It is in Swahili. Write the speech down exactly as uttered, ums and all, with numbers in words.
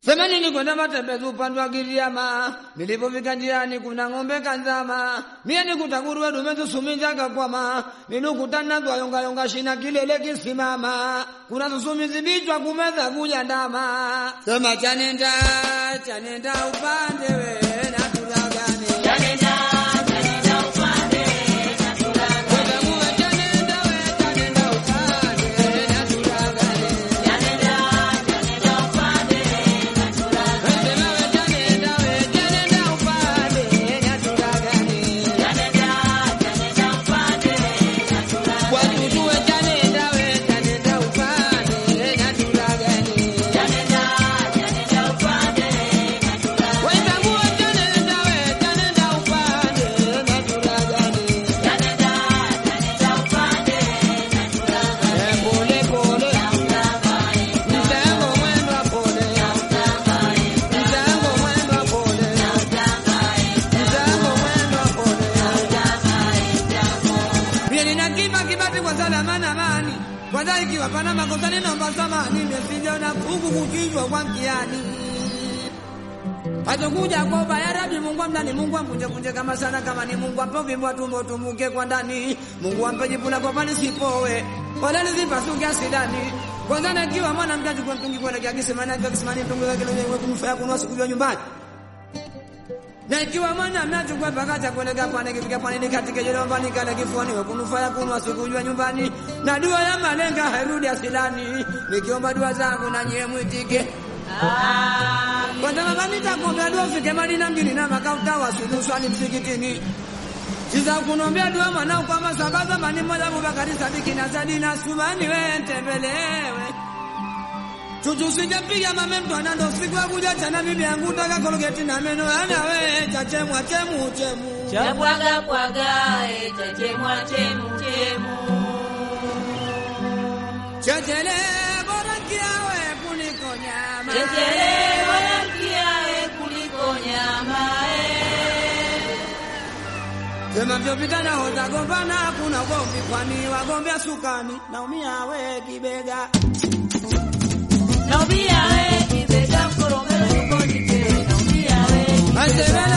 Semeni ni kwenda matembezi upande wa Giriama, nilipofika njiani kuna ng'ombe kanzama, mie nikuta nguruwe dume tusuminja kakwama, ninukutana twa yonga yonga shina kilele kisimama, kuna tusumizi bichwa kumeza kuja ndama. Sema chanenda, chanenda upande we na tulagane. Chanenda, chanenda upande na tulagane. Chanenda we, chanenda upande na tulagane. Chanenda, chanenda upande na tulagane. Chanenda we, chanenda upande na tulagane. Chanenda, chanenda upande na tulagane. Kwa tutuwe chanenda we, chanenda upande na tulagane. Chanenda, chanenda upande na tulagane. Wenda muwe chanenda we, chanenda upande na tulagane. Chanenda, chanenda upande na tulagane. Pole pole mtango mwendo pole mtango mwendo pole mtango mwendo pole. Mimi nina kiba kibati kwa salama na amani, kwanza ikiwa pana makosa ninaomba samahani, nimesijaona huku kukichwa kwa mkiani. Atakuja kwa baya Rabbi Mungu amdani, Mungu ampunje punje kama sana, kama ni Mungu ampe vimbo tumbo tumuke kwa ndani, Mungu ampe jipuna kwa pale sipowe wala nizipasuke asidani. Kwanza nikiwa mwana mjanja kwa mtungi kwa laki akisema na akisema ni mtungi wake leo kunufaa kunua siku ya nyumbani. Na ikiwa mwana mjanja kwa bakacha kuelekea kwa nikifika kwa nini katika jomba nikale kifuani wa kunufaa kunua siku ya nyumbani. Na dua ya malenga hairudi asilani, nikiomba dua zangu na nyie mwitike. Kwanza mama nitakuombea dua ufike Madina mjini na makauta wasilu swali msikitini. Siza kunombea dua mwanao kwa masababa mani moja Abubakari Sadiki na Sadina Sumani we ntembelewe. Chuchu sijapiga mame mtu anando siku ya kuja chana bibi yangu taka kologeti na meno ana we chachemwa chemu chemu. Chapwaga pwaga e chachemwa chemu chemu. Chachele bora kiawe kuliko nyama. Chechele bora kiawe kuliko nyama e. Sema vyo vitana hoza gombana kuna gombi kwani wagombea sukani. Naumia we kibega. Naumia we kibega mkoromelo yuko nike. Naumia we kibega.